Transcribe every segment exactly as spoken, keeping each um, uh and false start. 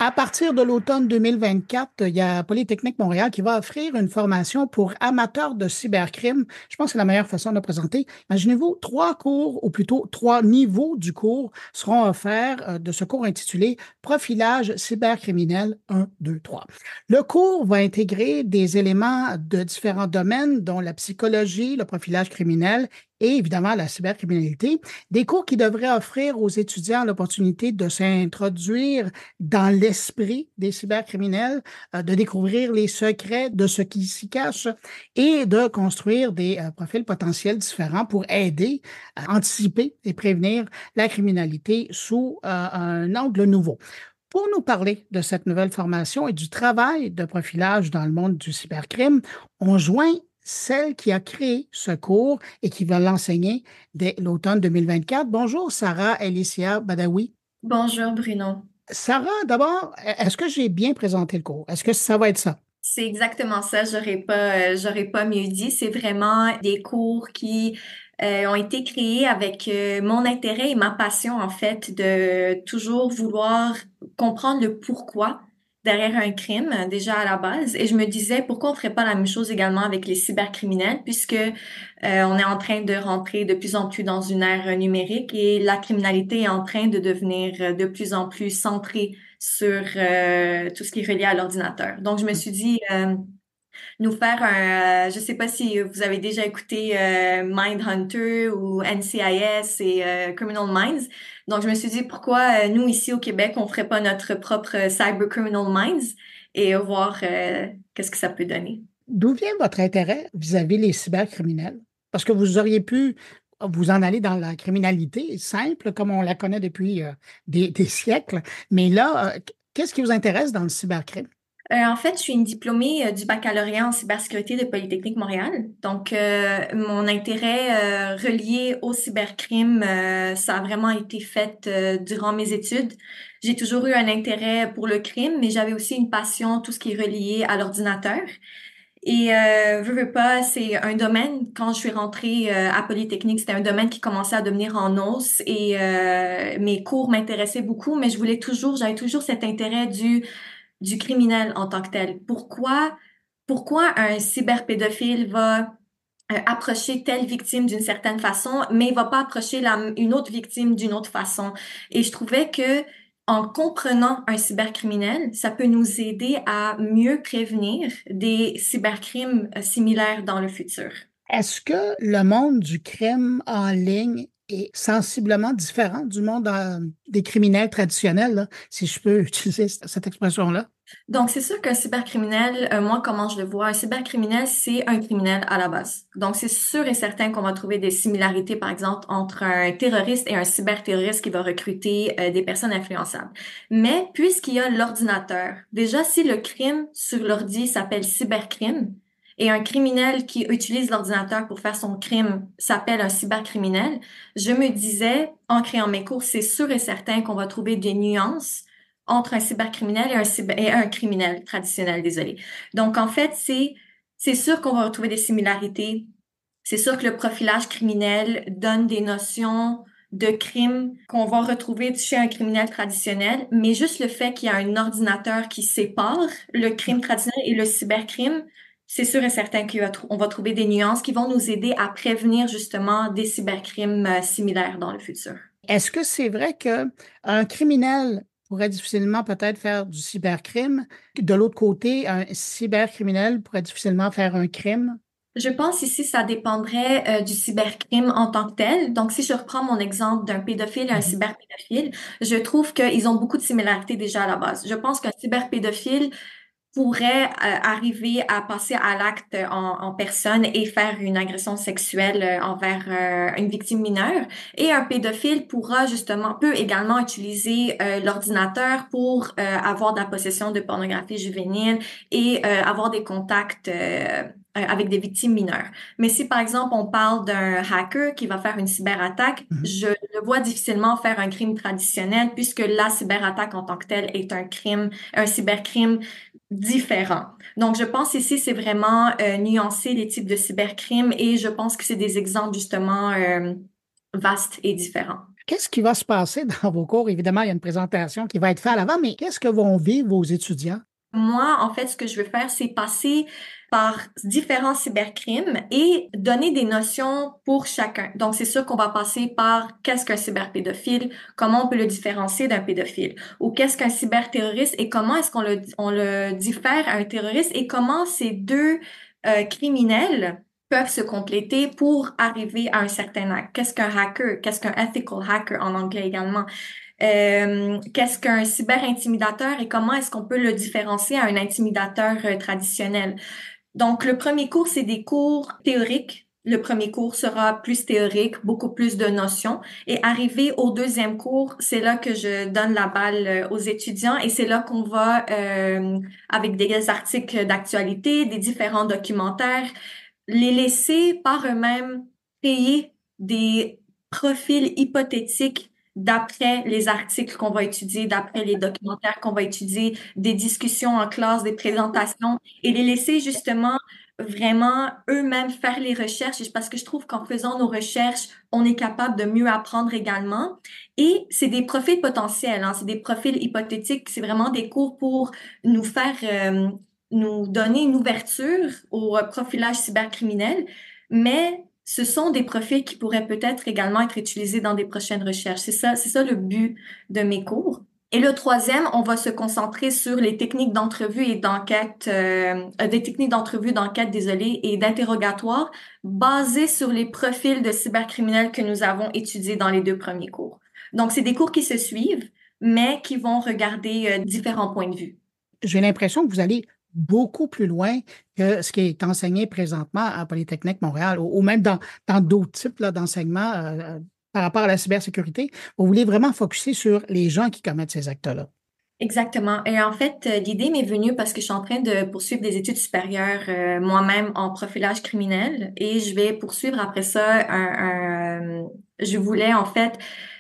À partir de l'automne deux mille vingt-quatre, il y a Polytechnique Montréal qui va offrir une formation pour amateurs de cybercrime. Je pense que c'est la meilleure façon de le présenter. Imaginez-vous, trois cours, ou plutôt trois niveaux du cours seront offerts euh, de ce cours intitulé Profilage cybercriminel un, deux, trois. Le cours va intégrer des éléments de différents domaines, dont la psychologie, le profilage criminel et évidemment la cybercriminalité. Des cours qui devraient offrir aux étudiants l'opportunité de s'introduire dans l'esprit des cybercriminels, euh, de découvrir les secrets de ce qui s'y cache et de construire des euh, profils potentiels différents pour aider à anticiper et prévenir la criminalité sous euh, un angle nouveau. Pour nous parler de cette nouvelle formation et du travail de profilage dans le monde du cybercrime, on joint celle qui a créé ce cours et qui va l'enseigner dès l'automne deux mille vingt-quatre. Bonjour, Sarah Alicia Badawi. Bonjour Bruno. Sarah, d'abord, est-ce que j'ai bien présenté le cours? Est-ce que ça va être ça? C'est exactement ça. J'aurais pas, euh, j'aurais pas mieux dit. C'est vraiment des cours qui euh, ont été créés avec euh, mon intérêt et ma passion en fait de toujours vouloir comprendre le pourquoi derrière un crime euh, déjà à la base. Et je me disais pourquoi on ferait pas la même chose également avec les cybercriminels puisque euh, on est en train de rentrer de plus en plus dans une ère numérique et la criminalité est en train de devenir euh, de plus en plus centrée sur euh, tout ce qui est relié à l'ordinateur. Donc, je me suis dit, euh, nous faire un, euh, je sais pas si vous avez déjà écouté euh, Mindhunter ou N C I S et euh, Criminal Minds. Donc, je me suis dit, pourquoi euh, nous, ici au Québec, on ferait pas notre propre euh, Cyber Criminal Minds et voir euh, qu'est-ce que ça peut donner. D'où vient votre intérêt vis-à-vis les cybercriminels? Parce que vous auriez pu vous en aller dans la criminalité simple, comme on la connaît depuis euh, des, des siècles, mais là, euh, qu'est-ce qui vous intéresse dans le cybercrime? Euh, en fait, je suis une diplômée euh, du baccalauréat en cybersécurité de Polytechnique Montréal. Donc, euh, mon intérêt euh, relié au cybercrime, euh, ça a vraiment été fait euh, durant mes études. J'ai toujours eu un intérêt pour le crime, mais j'avais aussi une passion, tout ce qui est relié à l'ordinateur. Et euh, veux, veux pas, c'est un domaine, quand je suis rentrée euh, à Polytechnique, c'était un domaine qui commençait à devenir en hausse et euh, mes cours m'intéressaient beaucoup, mais je voulais toujours, j'avais toujours cet intérêt du du criminel en tant que tel. Pourquoi, pourquoi un cyberpédophile va euh, approcher telle victime d'une certaine façon, mais il va pas approcher la, une autre victime d'une autre façon. Et je trouvais que en comprenant un cybercriminel, ça peut nous aider à mieux prévenir des cybercrimes euh, similaires dans le futur. Est-ce que le monde du crime en ligne est sensiblement différent du monde euh, des criminels traditionnels, là, si je peux utiliser c- cette expression-là? Donc, c'est sûr qu'un cybercriminel, euh, moi, comment je le vois, un cybercriminel, c'est un criminel à la base. Donc, c'est sûr et certain qu'on va trouver des similarités, par exemple, entre un terroriste et un cyberterroriste qui va recruter euh, des personnes influençables. Mais puisqu'il y a l'ordinateur, déjà, si le crime sur l'ordi s'appelle cybercrime et un criminel qui utilise l'ordinateur pour faire son crime s'appelle un cybercriminel, je me disais, en créant mes cours, c'est sûr et certain qu'on va trouver des nuances entre un cybercriminel et un, cyber- et un criminel traditionnel, désolé. Donc, en fait, c'est, c'est sûr qu'on va retrouver des similarités. C'est sûr que le profilage criminel donne des notions de crime qu'on va retrouver chez un criminel traditionnel, mais juste le fait qu'il y a un ordinateur qui sépare le crime traditionnel et le cybercrime, c'est sûr et certain qu'on va, trou- on va trouver des nuances qui vont nous aider à prévenir justement des cybercrimes euh, similaires dans le futur. Est-ce que c'est vrai qu'un criminel pourrait difficilement peut-être faire du cybercrime? De l'autre côté, un cybercriminel pourrait difficilement faire un crime? Je pense ici, ça dépendrait euh, du cybercrime en tant que tel. Donc, si je reprends mon exemple d'un pédophile et un Mhm. cyberpédophile, je trouve qu'ils ont beaucoup de similarités déjà à la base. Je pense qu'un cyberpédophile pourrait euh, arriver à passer à l'acte en, en personne et faire une agression sexuelle euh, envers euh, une victime mineure. Et un pédophile pourra justement, peut également utiliser euh, l'ordinateur pour euh, avoir de la possession de pornographie juvénile et euh, avoir des contacts euh, euh, avec des victimes mineures. Mais si par exemple on parle d'un hacker qui va faire une cyberattaque, Mhm. je le vois difficilement faire un crime traditionnel puisque la cyberattaque en tant que telle est un crime, un cybercrime différent. Donc, je pense ici, c'est vraiment euh, nuancer les types de cybercrimes et je pense que c'est des exemples justement euh, vastes et différents. Qu'est-ce qui va se passer dans vos cours? Évidemment, il y a une présentation qui va être faite à l'avant, mais qu'est-ce que vont vivre vos étudiants? Moi, en fait, ce que je veux faire, c'est passer par différents cybercrimes et donner des notions pour chacun. Donc, c'est sûr qu'on va passer par qu'est-ce qu'un cyberpédophile, comment on peut le différencier d'un pédophile, ou qu'est-ce qu'un cyberterroriste et comment est-ce qu'on le, on le diffère à un terroriste et comment ces deux euh, criminels peuvent se compléter pour arriver à un certain acte. Qu'est-ce qu'un hacker? Qu'est-ce qu'un ethical hacker en anglais également? Euh, qu'est-ce qu'un cyber-intimidateur et comment est-ce qu'on peut le différencier à un intimidateur euh, traditionnel? Donc, le premier cours, c'est des cours théoriques. Le premier cours sera plus théorique, beaucoup plus de notions. Et arrivé au deuxième cours, c'est là que je donne la balle euh, aux étudiants et c'est là qu'on va, euh, avec des articles d'actualité, des différents documentaires, les laisser par eux-mêmes créer des profils hypothétiques d'après les articles qu'on va étudier, d'après les documentaires qu'on va étudier, des discussions en classe, des présentations, et les laisser justement vraiment eux-mêmes faire les recherches. Et parce que je trouve qu'en faisant nos recherches, on est capable de mieux apprendre également. Et c'est des profils potentiels, hein, c'est des profils hypothétiques, c'est vraiment des cours pour nous faire euh, nous donner une ouverture au euh, profilage cybercriminel, mais ce sont des profils qui pourraient peut-être également être utilisés dans des prochaines recherches. C'est ça, c'est ça le but de mes cours. Et le troisième, on va se concentrer sur les techniques d'entrevue et d'enquête, euh, euh, des techniques d'entrevue, d'enquête, désolé, et d'interrogatoire basées sur les profils de cybercriminels que nous avons étudiés dans les deux premiers cours. Donc, c'est des cours qui se suivent, mais qui vont regarder euh, différents points de vue. J'ai l'impression que vous allez beaucoup plus loin que ce qui est enseigné présentement à Polytechnique Montréal ou, ou même dans, dans d'autres types là, d'enseignements euh, par rapport à la cybersécurité. Vous voulez vraiment focuser sur les gens qui commettent ces actes-là. Exactement. Et en fait, euh, l'idée m'est venue parce que je suis en train de poursuivre des études supérieures euh, moi-même en profilage criminel et je vais poursuivre après ça un, un- je voulais en fait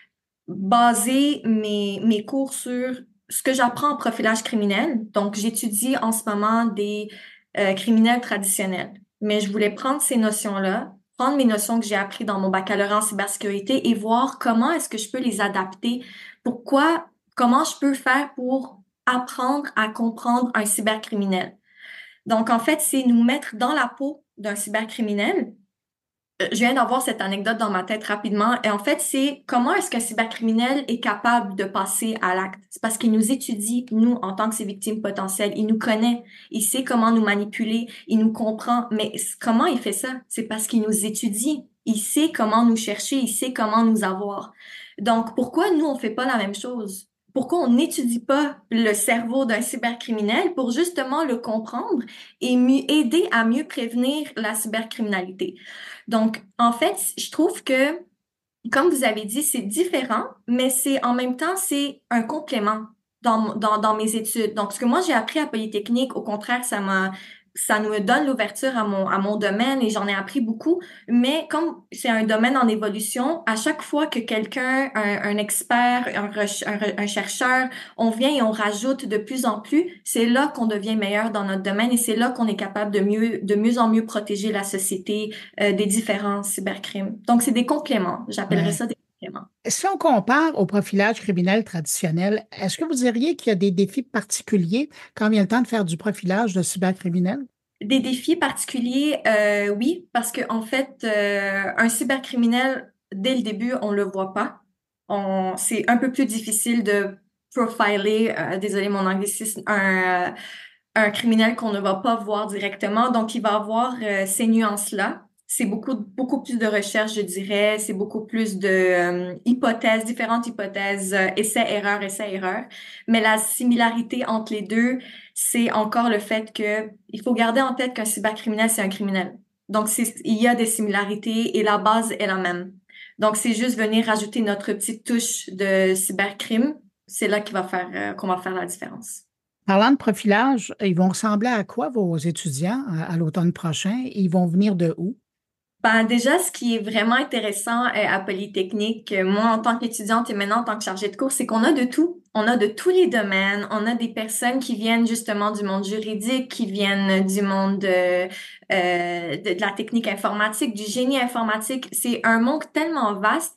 baser mes, mes cours sur ce que j'apprends en profilage criminel. Donc, j'étudie en ce moment des euh, criminels traditionnels. Mais je voulais prendre ces notions-là, prendre mes notions que j'ai apprises dans mon baccalauréat en cybersécurité et voir comment est-ce que je peux les adapter. Pourquoi, comment je peux faire pour apprendre à comprendre un cybercriminel. Donc, en fait, c'est nous mettre dans la peau d'un cybercriminel. Euh, Je viens d'avoir cette anecdote dans ma tête rapidement. Et en fait, c'est comment est-ce qu'un cybercriminel est capable de passer à l'acte? C'est parce qu'il nous étudie, nous, en tant que ses victimes potentielles. Il nous connaît. Il sait comment nous manipuler. Il nous comprend. Mais c- comment il fait ça? C'est parce qu'il nous étudie. Il sait comment nous chercher. Il sait comment nous avoir. Donc, pourquoi nous, on fait pas la même chose? Pourquoi on n'étudie pas le cerveau d'un cybercriminel pour justement le comprendre et mieux aider à mieux prévenir la cybercriminalité? Donc, en fait, je trouve que, comme vous avez dit, c'est différent, mais c'est en même temps, c'est un complément dans, dans, dans mes études. Donc, ce que moi, j'ai appris à Polytechnique, au contraire, ça m'a, ça nous donne l'ouverture à mon, à mon domaine et j'en ai appris beaucoup. Mais comme c'est un domaine en évolution, à chaque fois que quelqu'un, un, un expert, un, rech- un, re- un chercheur, on vient et on rajoute de plus en plus, c'est là qu'on devient meilleur dans notre domaine et c'est là qu'on est capable de mieux, de mieux en mieux protéger la société euh, des différents cybercrimes. Donc, c'est des compléments. J'appellerais Ouais. ça des compléments. Si on compare au profilage criminel traditionnel, est-ce que vous diriez qu'il y a des défis particuliers quand vient le temps de faire du profilage de cybercriminel? Des défis particuliers, euh, oui, parce que en fait, euh, un cybercriminel, dès le début, on le voit pas. On, c'est un peu plus difficile de profiler, euh, désolé mon anglicisme, un, euh, un criminel qu'on ne va pas voir directement. Donc, il va avoir euh, ces nuances-là. C'est beaucoup, beaucoup plus de recherche, je dirais. C'est beaucoup plus de euh, hypothèses, différentes hypothèses, euh, essais-erreurs, essais-erreurs. Mais la similarité entre les deux, c'est encore le fait que il faut garder en tête qu'un cybercriminel, c'est un criminel. Donc, c'est, il y a des similarités et la base est la même. Donc, c'est juste venir rajouter notre petite touche de cybercrime. C'est là qu'il va faire, euh, qu'on va faire la différence. Parlant de profilage, ils vont ressembler à quoi vos étudiants à, à l'automne prochain? Ils vont venir de où? Ben, déjà, ce qui est vraiment intéressant euh, à Polytechnique, euh, moi en tant qu'étudiante et maintenant en tant que chargée de cours, c'est qu'on a de tout. On a de tous les domaines. On a des personnes qui viennent justement du monde juridique, qui viennent du monde euh, euh, de, de la technique informatique, du génie informatique. C'est un monde tellement vaste.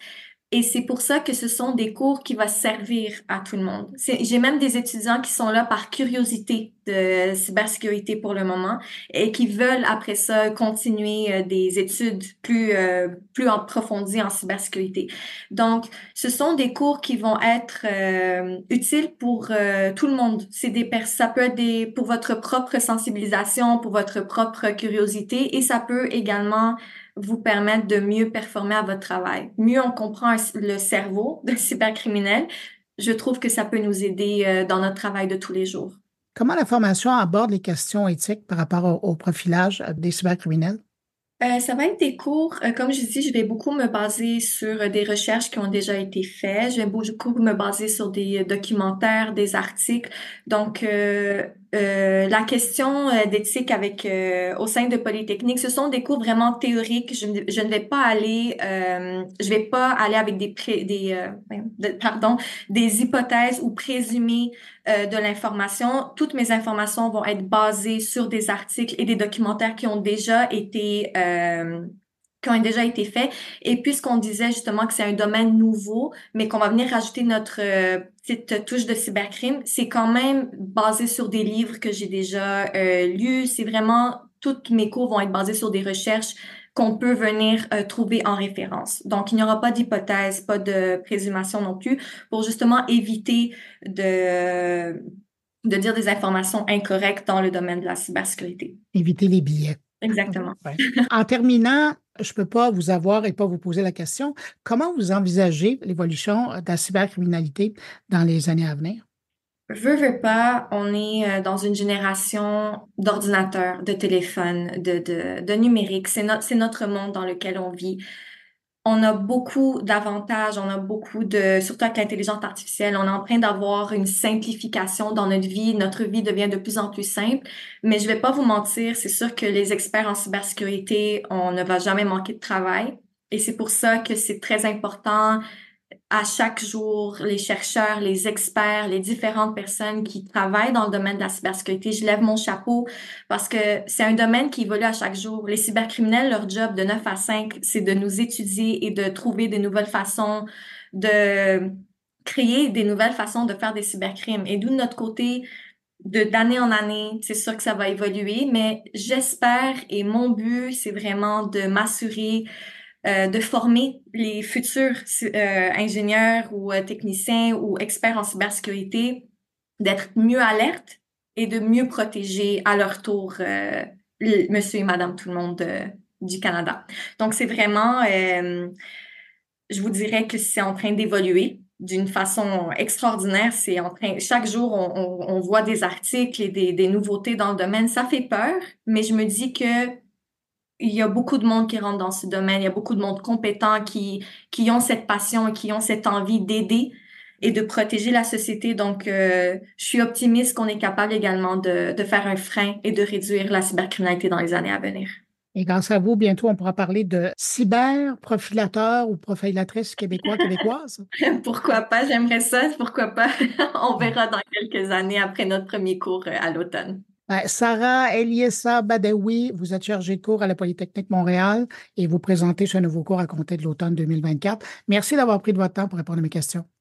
Et c'est pour ça que ce sont des cours qui vont servir à tout le monde. C'est- J'ai même des étudiants qui sont là par curiosité de cybersécurité pour le moment et qui veulent après ça continuer euh, des études plus euh, plus approfondies en cybersécurité. Donc, ce sont des cours qui vont être euh, utiles pour euh, tout le monde. C'est des pers- ça peut être des pour votre propre sensibilisation, pour votre propre curiosité et ça peut également vous permettre de mieux performer à votre travail. Mieux on comprend le cerveau d'un cybercriminel, je trouve que ça peut nous aider euh, dans notre travail de tous les jours. Comment la formation aborde les questions éthiques par rapport au, au profilage euh, des cybercriminels? Euh, ça va être des cours, euh, comme je dis, je vais beaucoup me baser sur euh, des recherches qui ont déjà été faites. Je vais beaucoup me baser sur des documentaires, des articles. Donc, euh, euh, la question euh, d'éthique avec euh, au sein de Polytechnique, ce sont des cours vraiment théoriques. Je, ne- je ne vais pas aller, euh, je vais pas aller avec des, pré- des, euh, de- pardon, des hypothèses ou présumés euh, de l'information. Toutes mes informations vont être basées sur des articles et des documentaires qui ont déjà été euh, qui ont déjà été faits. Et puisqu'on disait justement que c'est un domaine nouveau, mais qu'on va venir rajouter notre euh, petite touche de cybercrime, c'est quand même basé sur des livres que j'ai déjà euh, lus. C'est vraiment, toutes mes cours vont être basés sur des recherches qu'on peut venir euh, trouver en référence. Donc, il n'y aura pas d'hypothèse, pas de présumation non plus, pour justement éviter de, de dire des informations incorrectes dans le domaine de la cybersécurité. Éviter les billets. Exactement. Ouais. En terminant, je ne peux pas vous avoir et pas vous poser la question, comment vous envisagez l'évolution de la cybercriminalité dans les années à venir? Veux, veux pas, on est euh, dans une génération d'ordinateurs, de téléphones, de, de, de numérique. C'est notre, c'est notre monde dans lequel on vit. On a beaucoup d'avantages, on a beaucoup de, surtout avec l'intelligence artificielle, on est en train d'avoir une simplification dans notre vie. Notre vie devient de plus en plus simple. Mais je vais pas vous mentir, c'est sûr que les experts en cybersécurité, on ne va jamais manquer de travail. Et c'est pour ça que c'est très important à chaque jour, les chercheurs, les experts, les différentes personnes qui travaillent dans le domaine de la cybersécurité, je lève mon chapeau parce que c'est un domaine qui évolue à chaque jour. Les cybercriminels, leur job de neuf à cinq, c'est de nous étudier et de trouver des nouvelles façons de créer des nouvelles façons de faire des cybercrimes. Et d'où de notre côté, de d'année en année, c'est sûr que ça va évoluer, mais j'espère et mon but, c'est vraiment de m'assurer euh, de former les futurs euh, ingénieurs ou euh, techniciens ou experts en cybersécurité, d'être mieux alertes et de mieux protéger à leur tour euh, le- monsieur et madame tout le monde euh, du Canada. Donc, c'est vraiment, euh, je vous dirais que c'est en train d'évoluer d'une façon extraordinaire. C'est en train, chaque jour, on, on, on voit des articles et des, des nouveautés dans le domaine. Ça fait peur, mais je me dis que il y a beaucoup de monde qui rentre dans ce domaine. Il y a beaucoup de monde compétent qui, qui ont cette passion et qui ont cette envie d'aider et de protéger la société. Donc, euh, je suis optimiste qu'on est capable également de, de faire un frein et de réduire la cybercriminalité dans les années à venir. Et grâce à vous, bientôt, on pourra parler de cyberprofilateurs ou profilatrices québécois, québécoises. Pourquoi pas? J'aimerais ça. Pourquoi pas? On verra dans quelques années après notre premier cours euh, à l'automne. Ben, Sarah Eliessa Badawi, vous êtes chargée de cours à la Polytechnique Montréal et vous présentez ce nouveau cours à compter de l'automne deux mille vingt-quatre. Merci d'avoir pris de votre temps pour répondre à mes questions.